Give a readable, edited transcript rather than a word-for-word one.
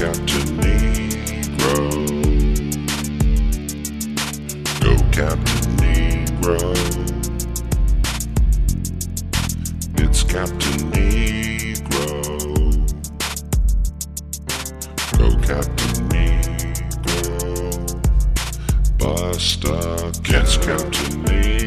Captain Negro. Go Captain Negro. It's Captain Negro. Go Captain Negro. Bust again. It's Captain Negro.